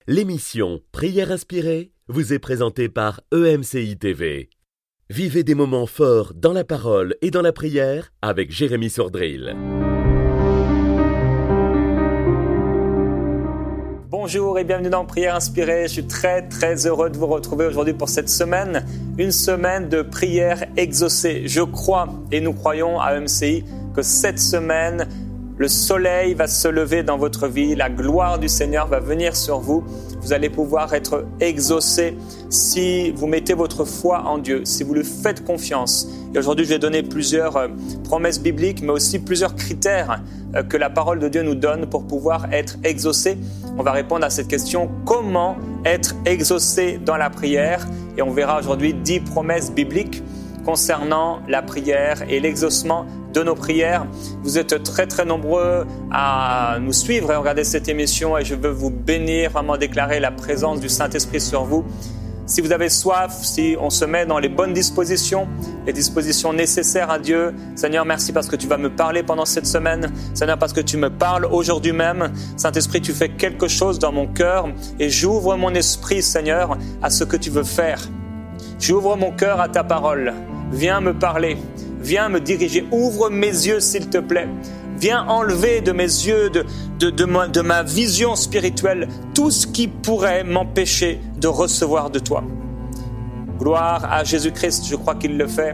L'émission Prière inspirée vous est présentée par EMCI TV. Vivez des moments forts dans la parole et dans la prière avec Jérémy Sordrill. Bonjour et bienvenue dans Prière inspirée. Je suis très heureux de vous retrouver aujourd'hui pour cette semaine, une semaine de prière exaucée. Je crois et nous croyons à EMCI que cette semaine, le soleil va se lever dans votre vie, la gloire du Seigneur va venir sur vous. Vous allez pouvoir être exaucés si vous mettez votre foi en Dieu, si vous lui faites confiance. Et aujourd'hui, je vais donner plusieurs promesses bibliques, mais aussi plusieurs critères que la parole de Dieu nous donne pour pouvoir être exaucés. On va répondre à cette question, comment être exaucé dans la prière? Et on verra aujourd'hui 10 promesses bibliques concernant la prière et l'exaucement de nos prières. Vous êtes très nombreux à nous suivre et regarder cette émission et je veux vous bénir, vraiment déclarer la présence du Saint-Esprit sur vous. Si vous avez soif, si on se met dans les bonnes dispositions, les dispositions nécessaires à Dieu, Seigneur, merci parce que tu vas me parler pendant cette semaine. Seigneur, parce que tu me parles aujourd'hui même. Saint-Esprit, tu fais quelque chose dans mon cœur et j'ouvre mon esprit, Seigneur, à ce que tu veux faire. J'ouvre mon cœur à ta parole. Viens me parler. Viens me diriger. Ouvre mes yeux, s'il te plaît. Viens enlever de mes yeux, de ma vision spirituelle, tout ce qui pourrait m'empêcher de recevoir de toi. Gloire à Jésus-Christ, je crois qu'il le fait.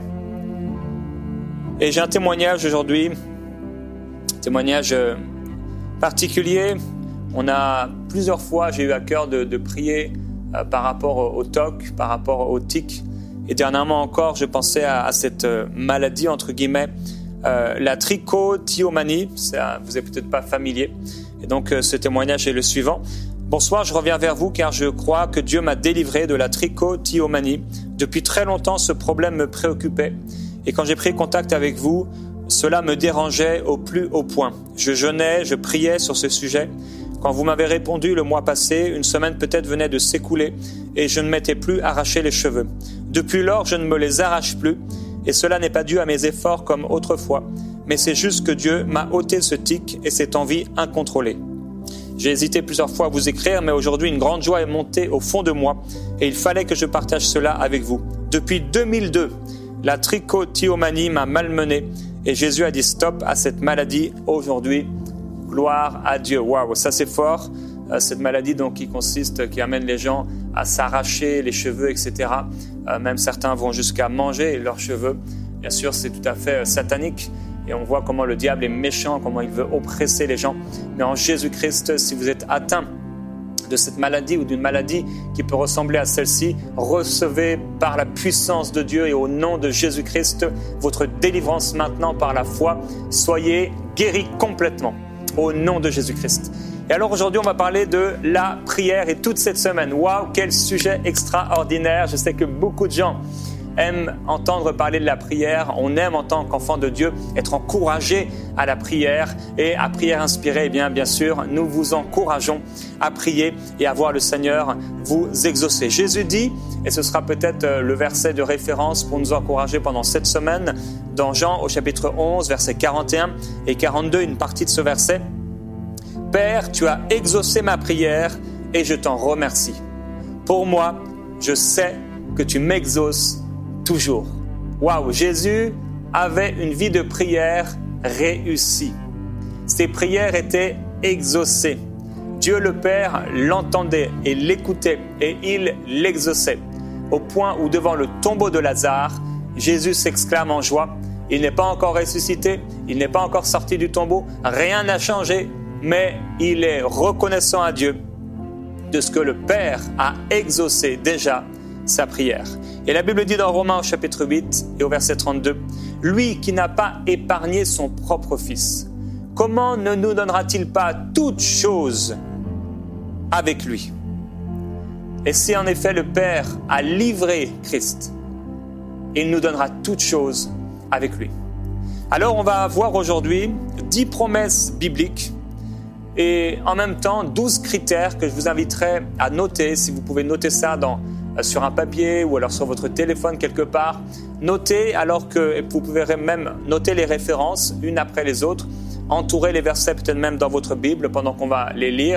Et j'ai un témoignage aujourd'hui, témoignage particulier. On a plusieurs fois, j'ai eu à cœur de prier par rapport au TOC, par rapport au tic. Et dernièrement encore, je pensais à cette maladie, entre guillemets, la trichotillomanie. Vous n'êtes peut-être pas familier. Et donc, ce témoignage est le suivant. Bonsoir, je reviens vers vous car je crois que Dieu m'a délivré de la trichotillomanie. Depuis très longtemps, ce problème me préoccupait. Et quand j'ai pris contact avec vous, cela me dérangeait au plus haut point. Je jeûnais, je priais sur ce sujet. Quand vous m'avez répondu le mois passé, une semaine peut-être venait de s'écouler et je ne m'étais plus arraché les cheveux. Depuis lors, je ne me les arrache plus et cela n'est pas dû à mes efforts comme autrefois, mais c'est juste que Dieu m'a ôté ce tic et cette envie incontrôlée. J'ai hésité plusieurs fois à vous écrire, mais aujourd'hui une grande joie est montée au fond de moi et il fallait que je partage cela avec vous. Depuis 2002, la trichotillomanie m'a malmené et Jésus a dit stop à cette maladie aujourd'hui. Gloire à Dieu. Waouh, ça c'est fort. Cette maladie donc qui amène les gens à s'arracher les cheveux, etc. Même certains vont jusqu'à manger leurs cheveux. Bien sûr, c'est tout à fait satanique. Et on voit comment le diable est méchant, comment il veut oppresser les gens. Mais en Jésus-Christ, si vous êtes atteint de cette maladie ou d'une maladie qui peut ressembler à celle-ci, recevez par la puissance de Dieu et au nom de Jésus-Christ votre délivrance maintenant par la foi. Soyez guéris complètement. Au nom de Jésus-Christ. Et alors aujourd'hui, on va parler de la prière et toute cette semaine. Waouh, quel sujet extraordinaire. Je sais que beaucoup de gens aiment entendre parler de la prière. On aime en tant qu'enfant de Dieu être encouragé à la prière et à prière inspirée. Eh bien sûr, nous vous encourageons à prier et à voir le Seigneur vous exaucer. Jésus dit, et ce sera peut-être le verset de référence pour nous encourager pendant cette semaine, dans Jean au chapitre 11, versets 41 et 42, une partie de ce verset. « Père, tu as exaucé ma prière et je t'en remercie. Pour moi, je sais que tu m'exauces toujours. » Waouh, Jésus avait une vie de prière réussie. Ses prières étaient exaucées. Dieu le Père l'entendait et l'écoutait et il l'exauçait. Au point où devant le tombeau de Lazare, Jésus s'exclame en joie. Il n'est pas encore ressuscité, il n'est pas encore sorti du tombeau, rien n'a changé, mais il est reconnaissant à Dieu de ce que le Père a exaucé déjà sa prière. Et la Bible dit dans Romains au chapitre 8 et au verset 32, « Lui qui n'a pas épargné son propre Fils, comment ne nous donnera-t-il pas toutes choses avec lui ?» Et si en effet le Père a livré Christ, il nous donnera toutes choses avec lui. Alors on va voir aujourd'hui 10 promesses bibliques et en même temps 12 critères que je vous inviterai à noter. Si vous pouvez noter ça sur un papier ou alors sur votre téléphone quelque part, notez alors que vous pouvez même noter les références une après les autres, entourer les versets peut-être même dans votre Bible pendant qu'on va les lire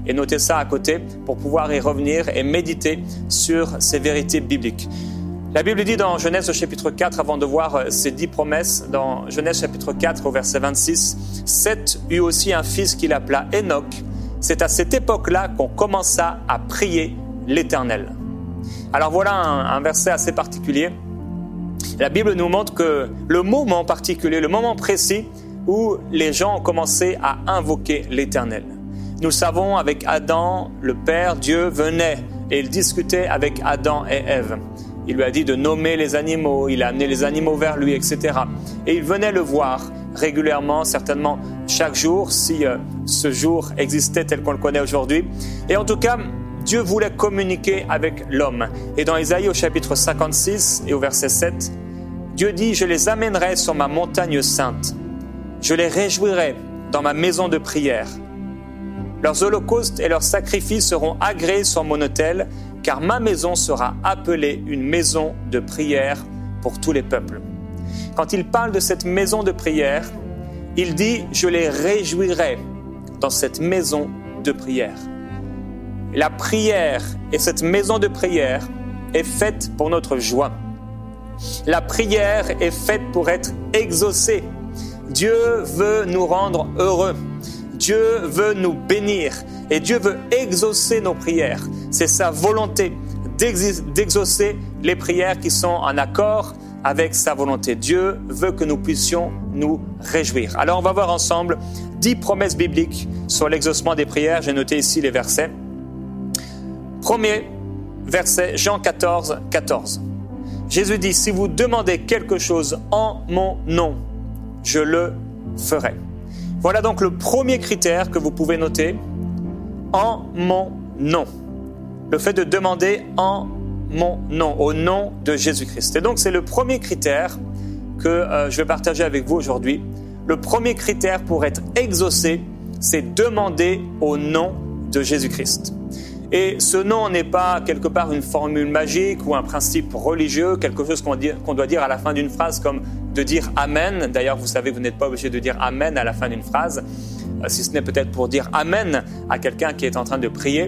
et notez ça à côté pour pouvoir y revenir et méditer sur ces vérités bibliques. La Bible dit dans Genèse au chapitre 4, avant de voir ces 10 promesses, dans Genèse chapitre 4 au verset 26, « Seth eut aussi un fils qu'il appela Enoch. C'est à cette époque-là qu'on commença à prier l'Éternel. » Alors voilà un verset assez particulier. La Bible nous montre que le moment particulier, le moment précis où les gens ont commencé à invoquer l'Éternel. Nous le savons, avec Adam, le Père, Dieu venait et il discutait avec Adam et Ève. Il lui a dit de nommer les animaux, il a amené les animaux vers lui, etc. Et il venait le voir régulièrement, certainement chaque jour, si ce jour existait tel qu'on le connaît aujourd'hui. Et en tout cas, Dieu voulait communiquer avec l'homme. Et dans Isaïe au chapitre 56 et au verset 7, Dieu dit « Je les amènerai sur ma montagne sainte. Je les réjouirai dans ma maison de prière. Leurs holocaustes et leurs sacrifices seront agréés sur mon autel, car ma maison sera appelée une maison de prière pour tous les peuples. » Quand il parle de cette maison de prière, il dit « Je les réjouirai dans cette maison de prière. » La prière et cette maison de prière est faite pour notre joie. La prière est faite pour être exaucée. Dieu veut nous rendre heureux. Dieu veut nous bénir et Dieu veut exaucer nos prières. C'est sa volonté d'exaucer les prières qui sont en accord avec sa volonté. Dieu veut que nous puissions nous réjouir. Alors on va voir ensemble 10 promesses bibliques sur l'exaucement des prières. J'ai noté ici les versets. Premier verset, Jean 14, 14. Jésus dit, « Si vous demandez quelque chose en mon nom, je le ferai. » Voilà donc le premier critère que vous pouvez noter, en mon nom. Le fait de demander en mon nom, au nom de Jésus-Christ. Et donc c'est le premier critère que je vais partager avec vous aujourd'hui. Le premier critère pour être exaucé, c'est demander au nom de Jésus-Christ. Et ce nom n'est pas quelque part une formule magique ou un principe religieux, quelque chose qu'on doit dire à la fin d'une phrase comme de dire Amen. D'ailleurs, vous savez, vous n'êtes pas obligé de dire Amen à la fin d'une phrase, si ce n'est peut-être pour dire Amen à quelqu'un qui est en train de prier.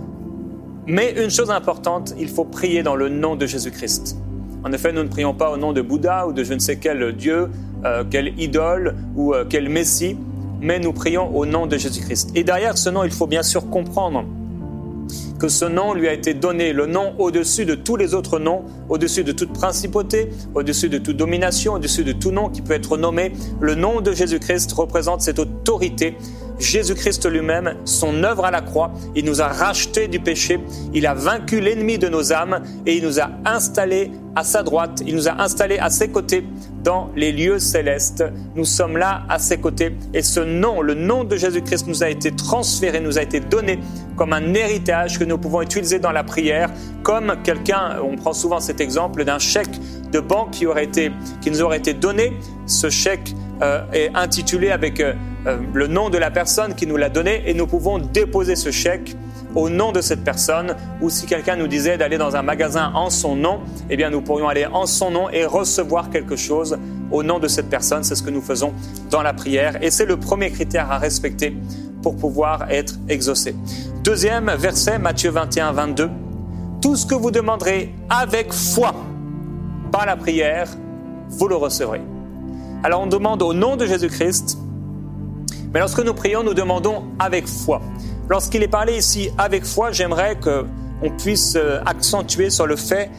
Mais une chose importante, il faut prier dans le nom de Jésus-Christ. En effet, nous ne prions pas au nom de Bouddha ou de je ne sais quel Dieu, quelle idole ou quel Messie, mais nous prions au nom de Jésus-Christ. Et derrière ce nom, il faut bien sûr comprendre que ce nom lui a été donné, le nom au-dessus de tous les autres noms, au-dessus de toute principauté, au-dessus de toute domination, au-dessus de tout nom qui peut être nommé. Le nom de Jésus-Christ représente cette autorité. Jésus-Christ lui-même, son œuvre à la croix, il nous a rachetés du péché, il a vaincu l'ennemi de nos âmes et il nous a installés à sa droite, il nous a installés à ses côtés dans les lieux célestes. Nous sommes là à ses côtés et ce nom, le nom de Jésus-Christ nous a été transféré, nous a été donné comme un héritage que nous pouvons utiliser dans la prière, comme quelqu'un, on prend souvent cet exemple d'un chèque de banque qui nous aurait été donné. Ce chèque est intitulé avec le nom de la personne qui nous l'a donné et nous pouvons déposer ce chèque au nom de cette personne, ou si quelqu'un nous disait d'aller dans un magasin en son nom, eh bien nous pourrions aller en son nom et recevoir quelque chose au nom de cette personne. C'est ce que nous faisons dans la prière et c'est le premier critère à respecter pour pouvoir être exaucé. Deuxième verset, Matthieu 21, 22. Tout ce que vous demanderez avec foi par la prière, vous le recevrez. Alors on demande au nom de Jésus-Christ, mais lorsque nous prions, nous demandons avec foi. Lorsqu'il est parlé ici avec foi, j'aimerais qu'on puisse accentuer sur le fait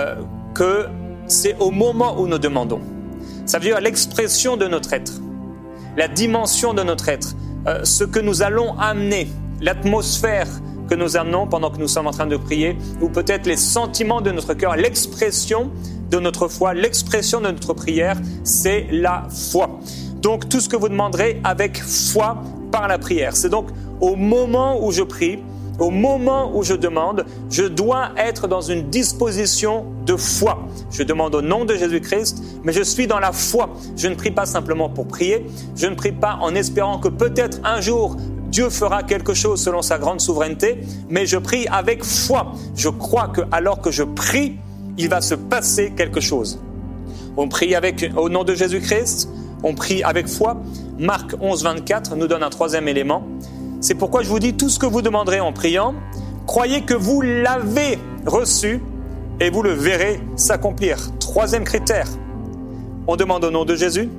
que c'est au moment où nous demandons. Ça veut dire l'expression de notre être, la dimension de notre être, ce que nous allons amener, l'atmosphère que nous amenons pendant que nous sommes en train de prier, ou peut-être les sentiments de notre cœur, l'expression de notre foi, l'expression de notre prière, c'est la foi. Donc tout ce que vous demanderez avec foi par la prière. C'est donc au moment où je prie, au moment où je demande, je dois être dans une disposition de foi. Je demande au nom de Jésus-Christ, mais je suis dans la foi. Je ne prie pas simplement pour prier, je ne prie pas en espérant que peut-être un jour Dieu fera quelque chose selon sa grande souveraineté, mais je prie avec foi. Je crois que alors que je prie, il va se passer quelque chose. On prie au nom de Jésus-Christ, on prie avec foi. Marc 11, 24 nous donne un troisième élément. C'est pourquoi je vous dis, tout ce que vous demanderez en priant, croyez que vous l'avez reçu et vous le verrez s'accomplir. 3e critère, on demande au nom de Jésus,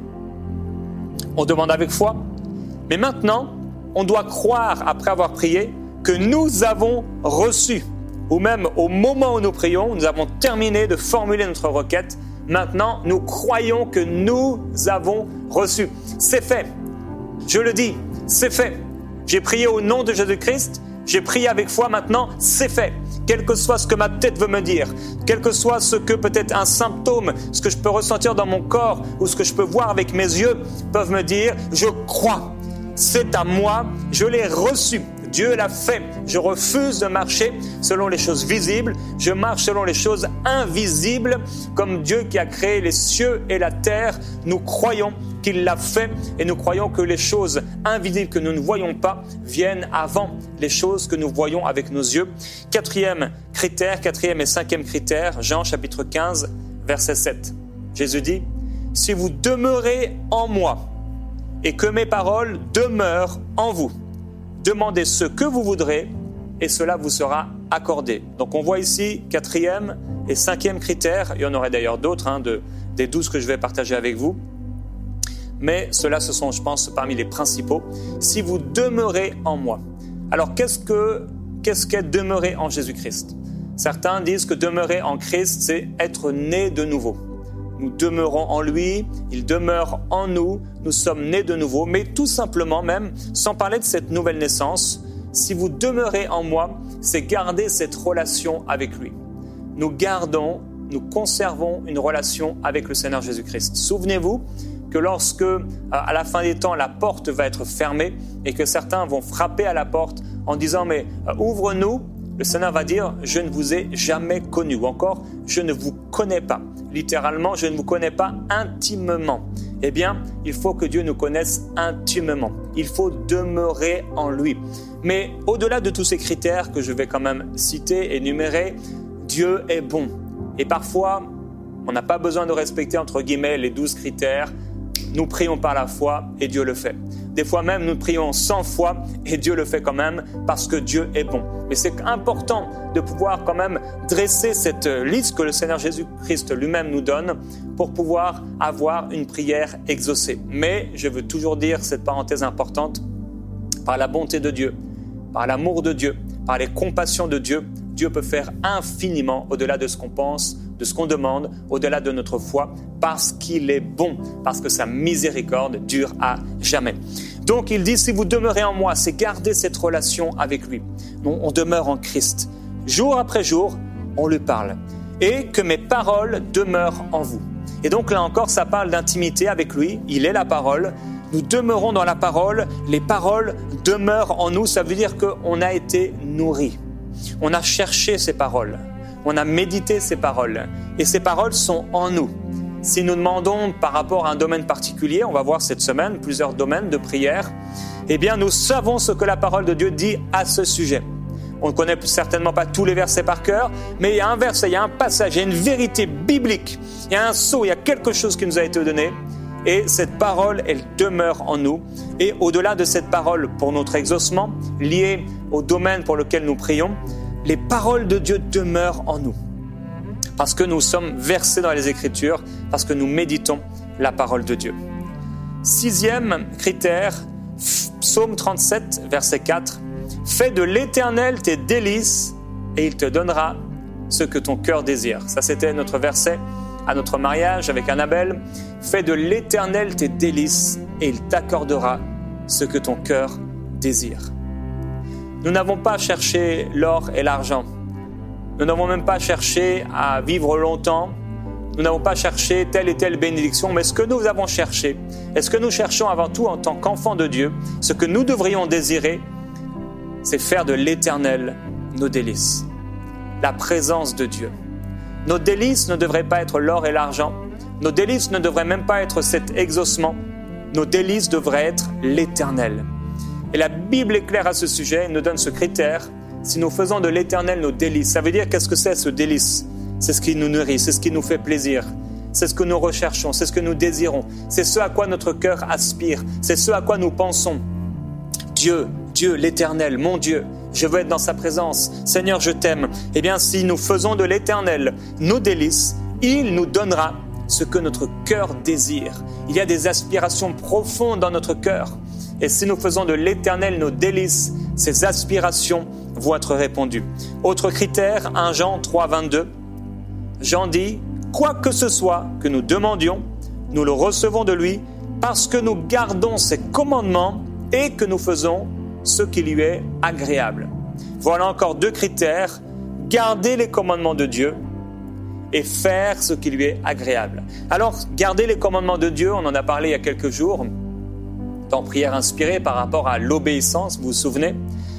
on demande avec foi, mais maintenant, on doit croire, après avoir prié, que nous avons reçu, ou même au moment où nous prions, nous avons terminé de formuler notre requête. Maintenant, nous croyons que nous avons reçu. C'est fait. Je le dis, c'est fait. J'ai prié au nom de Jésus-Christ, j'ai prié avec foi, maintenant, c'est fait. Quel que soit ce que ma tête veut me dire, quel que soit ce que peut-être un symptôme, ce que je peux ressentir dans mon corps ou ce que je peux voir avec mes yeux peuvent me dire, je crois. C'est à moi, je l'ai reçu. Dieu l'a fait. Je refuse de marcher selon les choses visibles. Je marche selon les choses invisibles, comme Dieu qui a créé les cieux et la terre. Nous croyons qu'il l'a fait et nous croyons que les choses invisibles que nous ne voyons pas viennent avant les choses que nous voyons avec nos yeux. 4e critère, 4e et 5e critère, Jean chapitre 15, verset 7. Jésus dit, « Si vous demeurez en moi et que mes paroles demeurent en vous, demandez ce que vous voudrez et cela vous sera accordé. » Donc on voit ici 4e et 5e critère. Il y en aurait d'ailleurs d'autres, des 12 que je vais partager avec vous. Mais ceux-là, ce sont, je pense, parmi les principaux. Si vous demeurez en moi. Alors qu'est-ce qu'est demeurer en Jésus-Christ? Certains disent que demeurer en Christ, c'est être né de nouveau. Nous demeurons en lui, il demeure en nous, nous sommes nés de nouveau, mais tout simplement même, sans parler de cette nouvelle naissance, si vous demeurez en moi, c'est garder cette relation avec lui. Nous conservons une relation avec le Seigneur Jésus-Christ. Souvenez-vous que lorsque, à la fin des temps, la porte va être fermée et que certains vont frapper à la porte en disant « mais ouvre-nous », le Seigneur va dire « je ne vous ai jamais connu » ou encore « je ne vous connais pas ». Littéralement, je ne vous connais pas intimement. Eh bien, il faut que Dieu nous connaisse intimement. Il faut demeurer en lui. Mais au-delà de tous ces critères que je vais quand même citer et énumérer, Dieu est bon. Et parfois, on n'a pas besoin de respecter entre guillemets les 12 critères. Nous prions par la foi et Dieu le fait. Des fois même, nous prions sans foi et Dieu le fait quand même parce que Dieu est bon. Mais c'est important de pouvoir quand même dresser cette liste que le Seigneur Jésus-Christ lui-même nous donne pour pouvoir avoir une prière exaucée. Mais je veux toujours dire cette parenthèse importante, par la bonté de Dieu, par l'amour de Dieu, par les compassions de Dieu, Dieu peut faire infiniment au-delà de ce qu'on pense, de ce qu'on demande, au-delà de notre foi, parce qu'il est bon, parce que sa miséricorde dure à jamais. Donc il dit, si vous demeurez en moi, c'est garder cette relation avec lui. On demeure en Christ. Jour après jour, on lui parle. Et que mes paroles demeurent en vous. Et donc là encore, ça parle d'intimité avec lui. Il est la parole. Nous demeurons dans la parole. Les paroles demeurent en nous. Ça veut dire qu'on a été nourris. On a cherché ces paroles. On a médité ces paroles. Et ces paroles sont en nous. Si nous demandons par rapport à un domaine particulier, on va voir cette semaine plusieurs domaines de prière, eh bien nous savons ce que la parole de Dieu dit à ce sujet. On ne connaît certainement pas tous les versets par cœur, mais il y a un verset, il y a un passage, il y a une vérité biblique, il y a un sceau, il y a quelque chose qui nous a été donné. Et cette parole, elle demeure en nous. Et au-delà de cette parole pour notre exaucement, liée au domaine pour lequel nous prions, les paroles de Dieu demeurent en nous. Parce que nous sommes versés dans les Écritures, parce que nous méditons la parole de Dieu. 6e critère, Psaume 37, verset 4. « Fais de l'Éternel tes délices et il te donnera ce que ton cœur désire. » Ça, c'était notre verset à notre mariage avec Annabelle. « Fais de l'Éternel tes délices et il t'accordera ce que ton cœur désire. » Nous n'avons pas cherché l'or et l'argent. Nous n'avons même pas cherché à vivre longtemps. Nous n'avons pas cherché telle et telle bénédiction. Mais ce que nous avons cherché, et ce que nous cherchons avant tout en tant qu'enfants de Dieu, ce que nous devrions désirer, c'est faire de l'Éternel nos délices. La présence de Dieu. Nos délices ne devraient pas être l'or et l'argent. Nos délices ne devraient même pas être cet exaucement. Nos délices devraient être l'Éternel. Et la Bible est claire à ce sujet, elle nous donne ce critère. Si nous faisons de l'Éternel nos délices, ça veut dire qu'est-ce que c'est ce délice? C'est ce qui nous nourrit, c'est ce qui nous fait plaisir. C'est ce que nous recherchons, c'est ce que nous désirons. C'est ce à quoi notre cœur aspire, c'est ce à quoi nous pensons. Dieu Dieu, l'Éternel, mon Dieu, je veux être dans sa présence. Seigneur, je t'aime. Eh bien, si nous faisons de l'Éternel nos délices, il nous donnera ce que notre cœur désire. Il y a des aspirations profondes dans notre cœur. Et si nous faisons de l'Éternel nos délices, ces aspirations vont être répondues. Autre critère, 1 Jean 3, 22. Jean dit, quoi que ce soit que nous demandions, nous le recevons de lui parce que nous gardons ses commandements et que nous faisons ce qui lui est agréable. Voilà encore 2 critères, garder les commandements de Dieu et faire ce qui lui est agréable. Alors, garder les commandements de Dieu, on en a parlé il y a quelques jours, dans Prière inspirée par rapport à l'obéissance, vous vous souvenez,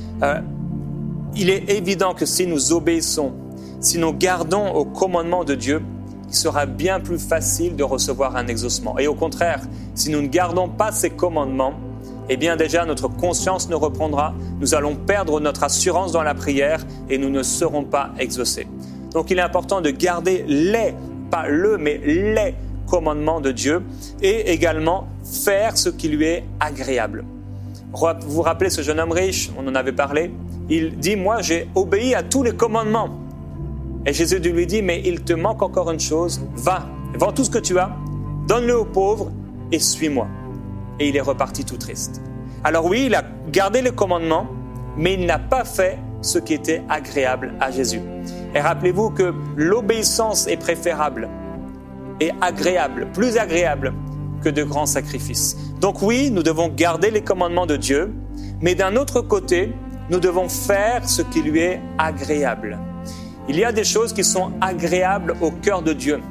il est évident que si nous obéissons, si nous gardons aux commandements de Dieu, il sera bien plus facile de recevoir un exaucement. Et au contraire, si nous ne gardons pas ces commandements, eh bien déjà notre conscience nous reprendra, nous allons perdre notre assurance dans la prière et nous ne serons pas exaucés. Donc il est important de garder pas mais les commandements de Dieu et également faire ce qui lui est agréable. Vous vous rappelez ce jeune homme riche, on en avait parlé, il dit « Moi j'ai obéi à tous les commandements ». Et Jésus lui dit « Mais il te manque encore une chose, va, vends tout ce que tu as, donne-le aux pauvres et suis-moi ». Et il est reparti tout triste. Alors oui, il a gardé les commandements, mais il n'a pas fait ce qui était agréable à Jésus. Et rappelez-vous que l'obéissance est préférable et agréable, plus agréable que de grands sacrifices. Donc oui, nous devons garder les commandements de Dieu, mais d'un autre côté, nous devons faire ce qui lui est agréable. Il y a des choses qui sont agréables au cœur de Dieu.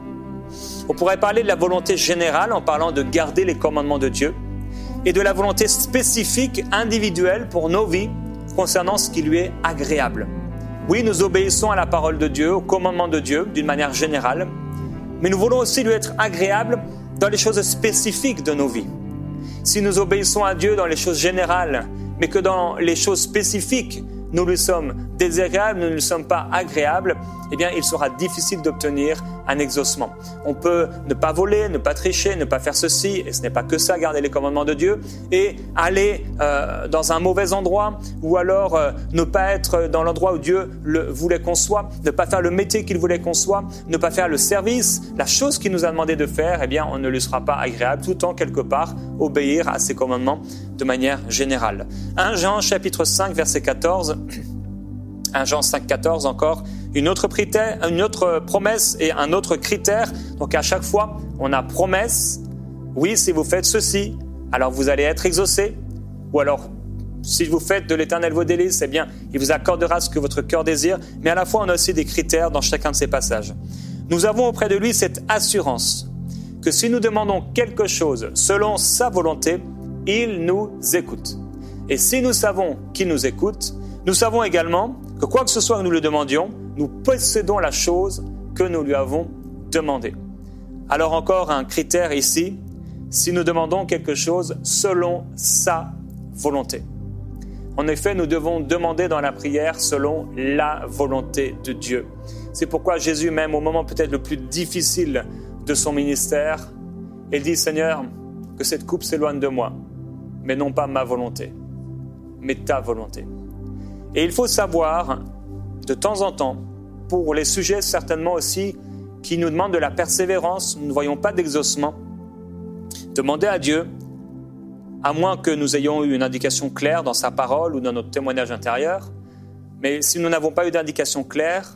On pourrait parler de la volonté générale en parlant de garder les commandements de Dieu et de la volonté spécifique, individuelle pour nos vies concernant ce qui lui est agréable. Oui, nous obéissons à la parole de Dieu, aux commandements de Dieu d'une manière générale, mais nous voulons aussi lui être agréables dans les choses spécifiques de nos vies. Si nous obéissons à Dieu dans les choses générales, mais que dans les choses spécifiques, nous lui sommes désagréables, nous ne lui sommes pas agréables, eh bien, il sera difficile d'obtenir un exaucement. On peut ne pas voler, ne pas tricher, ne pas faire ceci, et ce n'est pas que ça, garder les commandements de Dieu, et aller dans un mauvais endroit, ou alors ne pas être dans l'endroit où Dieu voulait qu'on soit, ne pas faire le métier qu'il voulait qu'on soit, ne pas faire le service, la chose qu'il nous a demandé de faire, eh bien, on ne lui sera pas agréable, tout en quelque part obéir à ses commandements de manière générale. 1 Jean chapitre 5 verset 14, 1 Jean 5, 14 encore, une autre promesse et un autre critère. Donc à chaque fois, on a promesse. Oui, si vous faites ceci, alors vous allez être exaucés. Ou alors, si vous faites de l'Éternel vos délices, eh bien, il vous accordera ce que votre cœur désire. Mais à la fois, on a aussi des critères dans chacun de ces passages. Nous avons auprès de lui cette assurance que si nous demandons quelque chose selon sa volonté, il nous écoute. Et si nous savons qu'il nous écoute, nous savons également que quoi que ce soit que nous le demandions, nous possédons la chose que nous lui avons demandée. Alors encore un critère ici, si nous demandons quelque chose selon sa volonté. En effet, nous devons demander dans la prière selon la volonté de Dieu. C'est pourquoi Jésus, même au moment peut-être le plus difficile de son ministère, il dit « Seigneur, que cette coupe s'éloigne de moi, mais non pas ma volonté, mais ta volonté. » Et il faut savoir, de temps en temps, pour les sujets certainement aussi qui nous demandent de la persévérance, nous ne voyons pas d'exaucement, demander à Dieu, à moins que nous ayons eu une indication claire dans sa parole ou dans notre témoignage intérieur, mais si nous n'avons pas eu d'indication claire,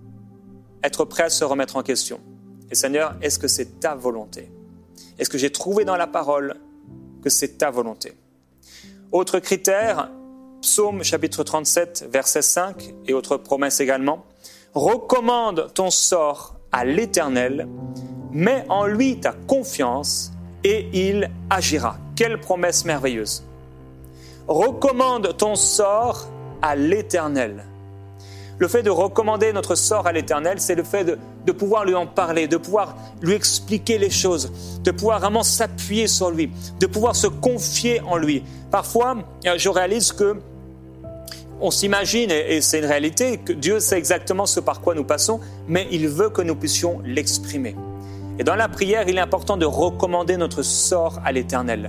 être prêt à se remettre en question. Et Seigneur, est-ce que c'est ta volonté? Est-ce que j'ai trouvé dans la parole que c'est ta volonté? Autre critère, Psaume chapitre 37, verset 5, et autre promesse également. Recommande ton sort à l'Éternel, mets en lui ta confiance et il agira. Quelle promesse merveilleuse! Recommande ton sort à l'Éternel. Le fait de recommander notre sort à l'Éternel, c'est le fait de pouvoir lui en parler, de pouvoir lui expliquer les choses, de pouvoir vraiment s'appuyer sur lui, de pouvoir se confier en lui. Parfois, je réalise que on s'imagine, et c'est une réalité, que Dieu sait exactement ce par quoi nous passons, mais il veut que nous puissions l'exprimer. Et dans la prière, il est important de recommander notre sort à l'Éternel.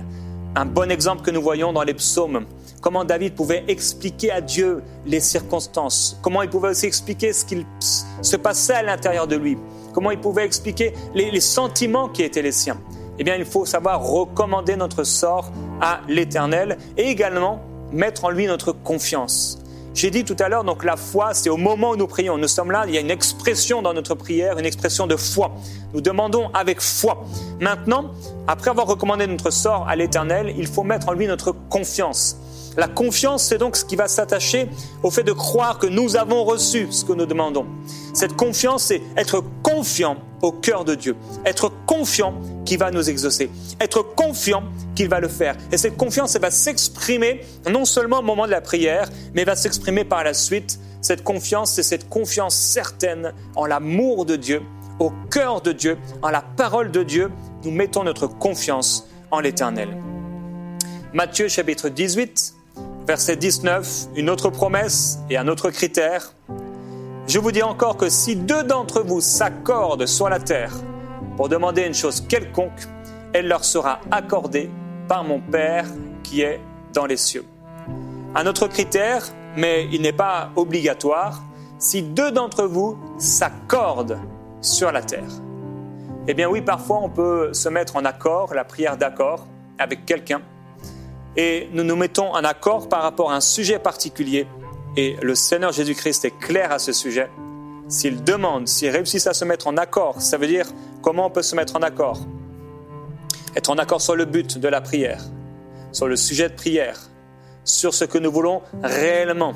un bon exemple que nous voyons dans les psaumes. Comment David pouvait expliquer à Dieu les circonstances. Comment il pouvait aussi expliquer ce qu'il se passait à l'intérieur de lui. Comment il pouvait expliquer les sentiments qui étaient les siens. Eh bien, il faut savoir recommander notre sort à l'Éternel et également mettre en lui notre confiance. J'ai dit tout à l'heure, donc la foi, c'est au moment où nous prions. Nous sommes là, il y a une expression dans notre prière, une expression de foi. Nous demandons avec foi. Maintenant, après avoir recommandé notre sort à l'Éternel, il faut mettre en lui notre confiance. La confiance, c'est donc ce qui va s'attacher au fait de croire que nous avons reçu ce que nous demandons. Cette confiance, c'est être confiant au cœur de Dieu. Être confiant qu'il va nous exaucer. Être confiant qu'il va le faire. Et cette confiance, elle va s'exprimer non seulement au moment de la prière, mais va s'exprimer par la suite. Cette confiance, c'est cette confiance certaine en l'amour de Dieu, au cœur de Dieu, en la parole de Dieu. Nous mettons notre confiance en l'Éternel. Matthieu chapitre 18, verset 19, une autre promesse et un autre critère. Je vous dis encore que si 2 d'entre vous s'accordent sur la terre pour demander une chose quelconque, elle leur sera accordée par mon Père qui est dans les cieux. Un autre critère, mais il n'est pas obligatoire, si 2 d'entre vous s'accordent sur la terre. Eh bien oui, parfois on peut se mettre en accord, la prière d'accord, avec quelqu'un, et nous nous mettons en accord par rapport à un sujet particulier, et le Seigneur Jésus-Christ est clair à ce sujet. S'il demande, s'il réussit à se mettre en accord, ça veut dire comment on peut se mettre en accord. Être en accord sur le but de la prière, sur le sujet de prière, sur ce que nous voulons réellement.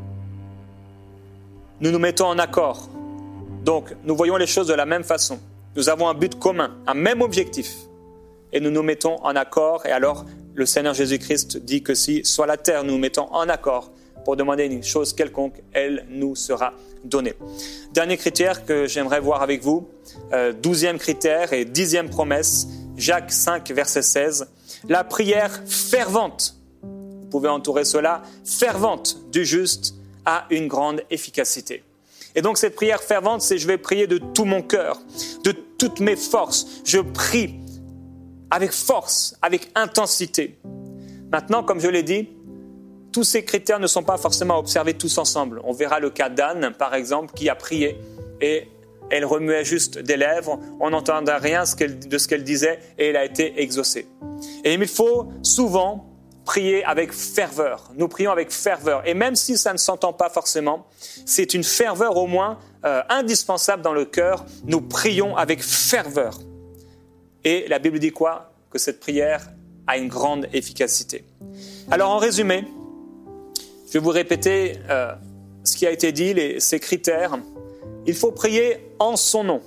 Nous nous mettons en accord. Donc, nous voyons les choses de la même façon. Nous avons un but commun, un même objectif. Et nous nous mettons en accord. Et alors, le Seigneur Jésus-Christ dit que si sur la terre nous nous mettons en accord pour demander une chose quelconque, elle nous sera donnée. Dernier critère que j'aimerais voir avec vous, 12e critère et 10e promesse, Jacques 5, verset 16. La prière fervente, vous pouvez entourer cela, fervente du juste a une grande efficacité. Et donc cette prière fervente, c'est je vais prier de tout mon cœur, de toutes mes forces. Je prie avec force, avec intensité. Maintenant, comme je l'ai dit, tous ces critères ne sont pas forcément observés tous ensemble. On verra le cas d'Anne, par exemple, qui a prié et elle remuait juste des lèvres, on n'entendait rien de ce qu'elle disait et elle a été exaucée. Et il faut souvent prier avec ferveur. Nous prions avec ferveur. Et même si ça ne s'entend pas forcément, c'est une ferveur au moins indispensable dans le cœur. Nous prions avec ferveur. Et la Bible dit quoi? Que cette prière a une grande efficacité. Alors en résumé, je vais vous répéter ce qui a été dit, ces critères. Il faut prier en son nom,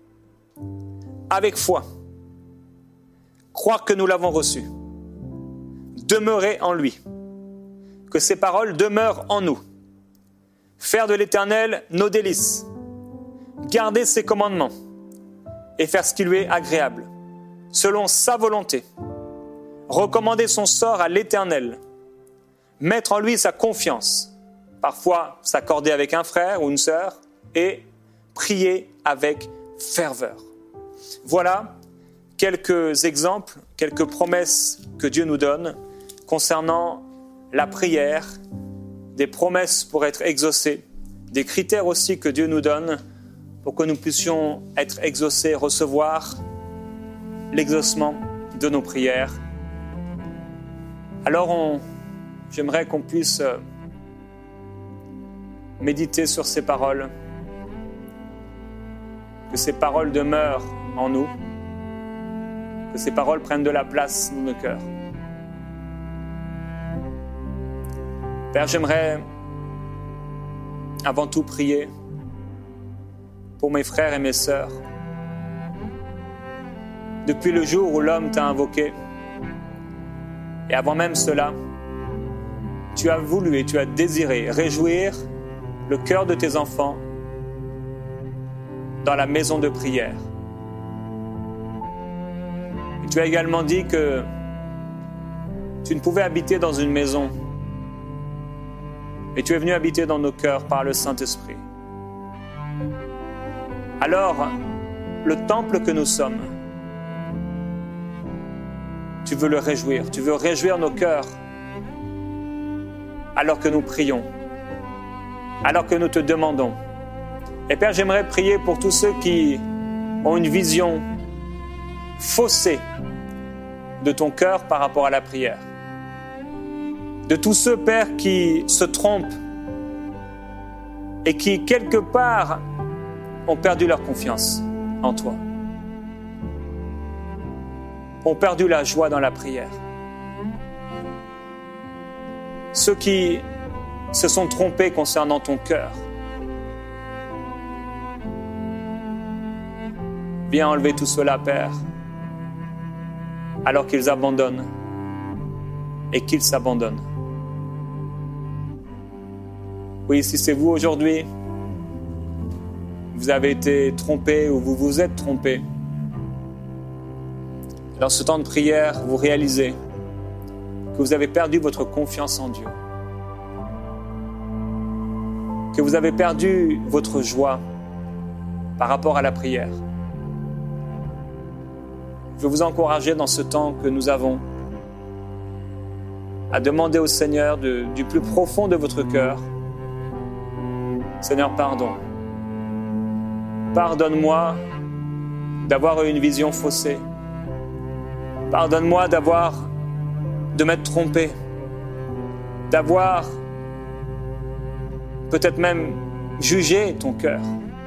avec foi, croire que nous l'avons reçu, demeurer en lui, que ses paroles demeurent en nous, faire de l'Éternel nos délices, garder ses commandements et faire ce qui lui est agréable, selon sa volonté, recommander son sort à l'Éternel, mettre en lui sa confiance, parfois s'accorder avec un frère ou une sœur et prier avec ferveur. Voilà quelques exemples, quelques promesses que Dieu nous donne concernant la prière, des promesses pour être exaucées, des critères aussi que Dieu nous donne pour que nous puissions être exaucés, recevoir l'exaucement de nos prières. Alors j'aimerais qu'on puisse méditer sur ces paroles, que ces paroles demeurent en nous, que ces paroles prennent de la place dans nos cœurs. Père, j'aimerais avant tout prier pour mes frères et mes sœurs. Depuis le jour où l'homme t'a invoqué, et avant même cela, tu as voulu et tu as désiré réjouir le cœur de tes enfants dans la maison de prière. Et tu as également dit que tu ne pouvais habiter dans une maison, et tu es venu habiter dans nos cœurs par le Saint-Esprit. Alors, le temple que nous sommes, tu veux le réjouir. Tu veux réjouir nos cœurs alors que nous prions, alors que nous te demandons. Et Père, j'aimerais prier pour tous ceux qui ont une vision faussée de ton cœur par rapport à la prière. De tous ceux, Père, qui se trompent et qui, quelque part, ont perdu leur confiance en toi. Ont perdu la joie dans la prière. Ceux qui se sont trompés concernant ton cœur. Viens enlever tout cela, Père, alors qu'ils abandonnent et qu'ils s'abandonnent. Oui, si c'est vous aujourd'hui, vous avez été trompé ou vous vous êtes trompé, dans ce temps de prière, vous réalisez que vous avez perdu votre confiance en Dieu, que vous avez perdu votre joie par rapport à la prière. Je veux vous encourager dans ce temps que nous avons à demander au Seigneur du plus profond de votre cœur: Seigneur, pardon. Pardonne-moi d'avoir eu une vision faussée. Pardonne-moi de m'être trompé, d'avoir peut-être même jugé ton cœur.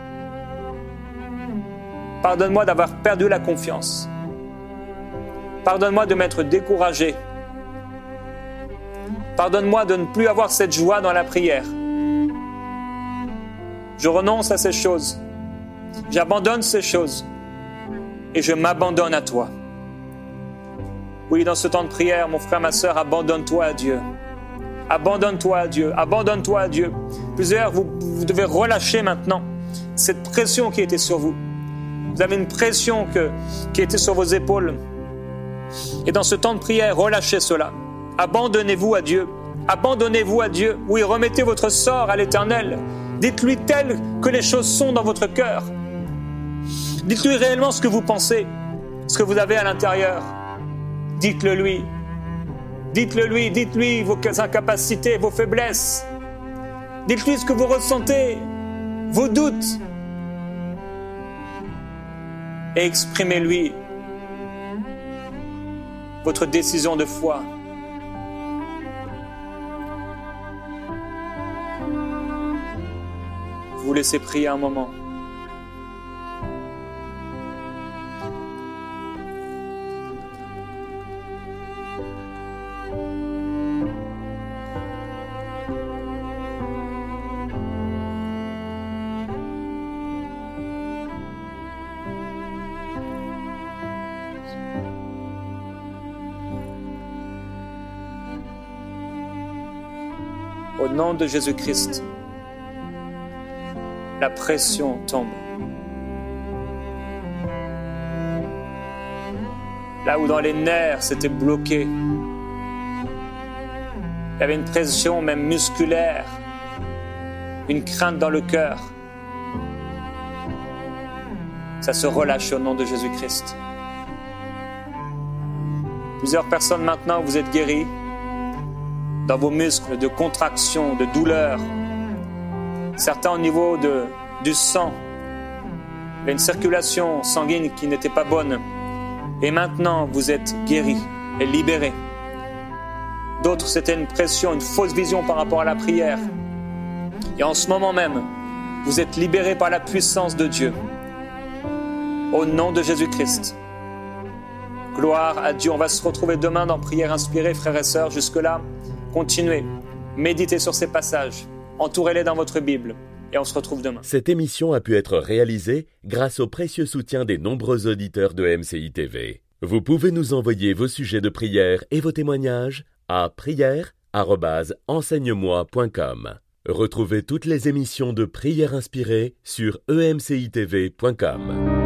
Pardonne-moi d'avoir perdu la confiance. Pardonne-moi de m'être découragé. Pardonne-moi de ne plus avoir cette joie dans la prière. Je renonce à ces choses. J'abandonne ces choses. Et je m'abandonne à toi. Oui, dans ce temps de prière, mon frère, ma sœur, abandonne-toi à Dieu. Abandonne-toi à Dieu. Abandonne-toi à Dieu. Plusieurs, vous devez relâcher maintenant cette pression qui était sur vous. Vous avez une pression qui était sur vos épaules. Et dans ce temps de prière, relâchez cela. Abandonnez-vous à Dieu. Abandonnez-vous à Dieu. Oui, remettez votre sort à l'Éternel. Dites-lui tel que les choses sont dans votre cœur. Dites-lui réellement ce que vous pensez, ce que vous avez à l'intérieur. Dites-le lui. Dites-le lui. Dites-lui vos incapacités, vos faiblesses. Dites-lui ce que vous ressentez, vos doutes. Et exprimez-lui votre décision de foi. Vous laissez prier un moment. Au nom de Jésus-Christ, la pression tombe. Là où dans les nerfs c'était bloqué, il y avait une pression même musculaire, une crainte dans le cœur. Ça se relâche au nom de Jésus-Christ. Plusieurs personnes maintenant, vous êtes guéris dans vos muscles de contraction, de douleur. Certains au niveau du sang. Il y a une circulation sanguine qui n'était pas bonne. Et maintenant, vous êtes guéris et libérés. D'autres, c'était une pression, une fausse vision par rapport à la prière. Et en ce moment même, vous êtes libérés par la puissance de Dieu. Au nom de Jésus-Christ. Gloire à Dieu. On va se retrouver demain dans Prière Inspirée, frères et sœurs. Jusque-là, continuez. Méditez sur ces passages. Entourez-les dans votre Bible. Et on se retrouve demain. Cette émission a pu être réalisée grâce au précieux soutien des nombreux auditeurs de MCI TV. Vous pouvez nous envoyer vos sujets de prière et vos témoignages à prière@enseigne-moi.com. Retrouvez toutes les émissions de Prière Inspirée sur emcitv.com.